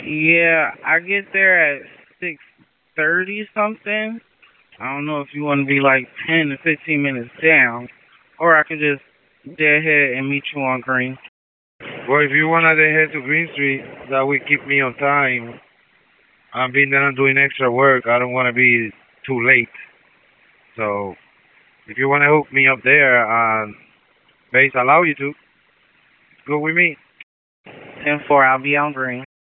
Yeah, I get there at 6:30 something. I don't know if you want to be like 10 to 15 minutes down, or I could just dead ahead and meet you on Green. Well, if you wanna head to Green Street, that will keep me on time. I'm being that I'm doing extra work. I don't want to be too late. So if you wanna hook me up there, base allow you to, go with me. 10:4, I'll be on Green.